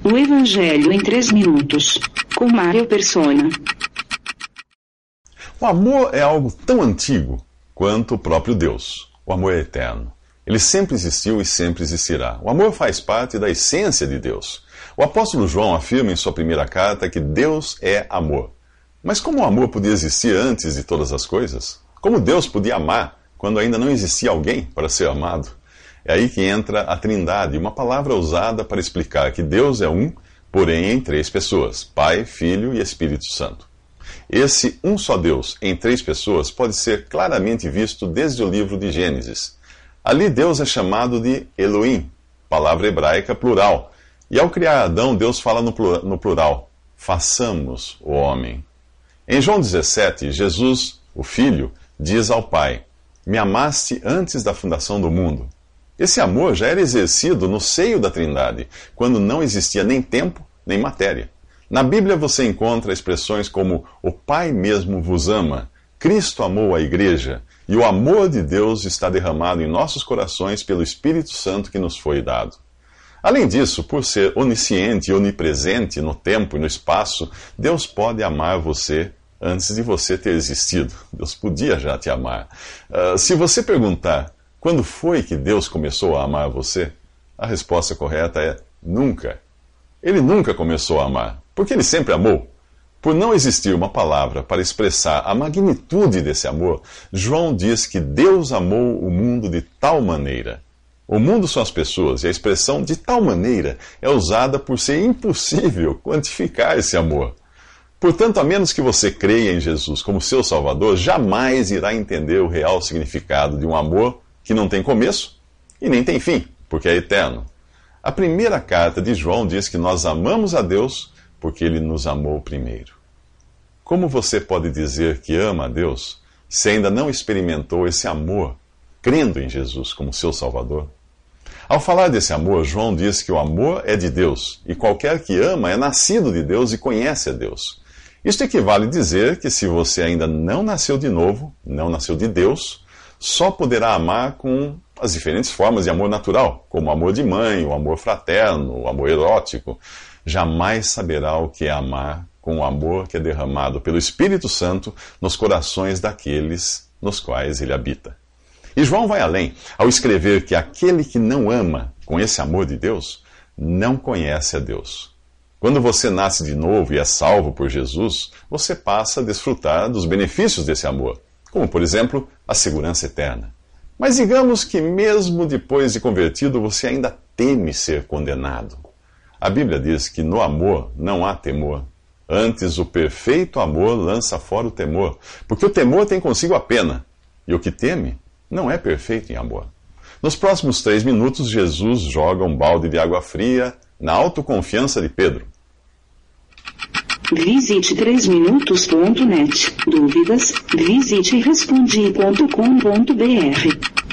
O Evangelho em 3 minutos, com Mário Persona. O amor é algo tão antigo quanto o próprio Deus. O amor é eterno. Ele sempre existiu e sempre existirá. O amor faz parte da essência de Deus. O apóstolo João afirma em sua primeira carta que Deus é amor. Mas como o amor podia existir antes de todas as coisas? Como Deus podia amar quando ainda não existia alguém para ser amado? É aí que entra a Trindade, uma palavra usada para explicar que Deus é um, porém em 3 pessoas: Pai, Filho e Espírito Santo. Esse um só Deus em 3 pessoas pode ser claramente visto desde o livro de Gênesis. Ali Deus é chamado de Elohim, palavra hebraica plural. E ao criar Adão, Deus fala no plural: façamos o homem. Em João 17, Jesus, o Filho, diz ao Pai: me amaste antes da fundação do mundo. Esse amor já era exercido no seio da Trindade, quando não existia nem tempo, nem matéria. Na Bíblia você encontra expressões como o Pai mesmo vos ama, Cristo amou a igreja, e o amor de Deus está derramado em nossos corações pelo Espírito Santo que nos foi dado. Além disso, por ser onisciente e onipresente no tempo e no espaço, Deus pode amar você antes de você ter existido. Deus podia já te amar. Se você perguntar quando foi que Deus começou a amar você, a resposta correta é nunca. Ele nunca começou a amar, porque ele sempre amou. Por não existir uma palavra para expressar a magnitude desse amor, João diz que Deus amou o mundo de tal maneira. O mundo são as pessoas, e a expressão de tal maneira é usada por ser impossível quantificar esse amor. Portanto, a menos que você creia em Jesus como seu Salvador, jamais irá entender o real significado de um amor que não tem começo e nem tem fim, porque é eterno. A primeira carta de João diz que nós amamos a Deus porque ele nos amou primeiro. Como você pode dizer que ama a Deus se ainda não experimentou esse amor, crendo em Jesus como seu Salvador? Ao falar desse amor, João diz que o amor é de Deus, e qualquer que ama é nascido de Deus e conhece a Deus. Isto equivale a dizer que se você ainda não nasceu de novo, não nasceu de Deus, só poderá amar com as diferentes formas de amor natural, como o amor de mãe, o amor fraterno, o amor erótico. Jamais saberá o que é amar com o amor que é derramado pelo Espírito Santo nos corações daqueles nos quais ele habita. E João vai além, ao escrever que aquele que não ama com esse amor de Deus, não conhece a Deus. Quando você nasce de novo e é salvo por Jesus, você passa a desfrutar dos benefícios desse amor, como, por exemplo, a segurança eterna. Mas digamos que mesmo depois de convertido, você ainda teme ser condenado. A Bíblia diz que no amor não há temor. Antes, o perfeito amor lança fora o temor, porque o temor tem consigo a pena, e o que teme não é perfeito em amor. Nos próximos 3 minutos, Jesus joga um balde de água fria na autoconfiança de Pedro. Visite 3minutos.net. Dúvidas? Visite respondi.com.br.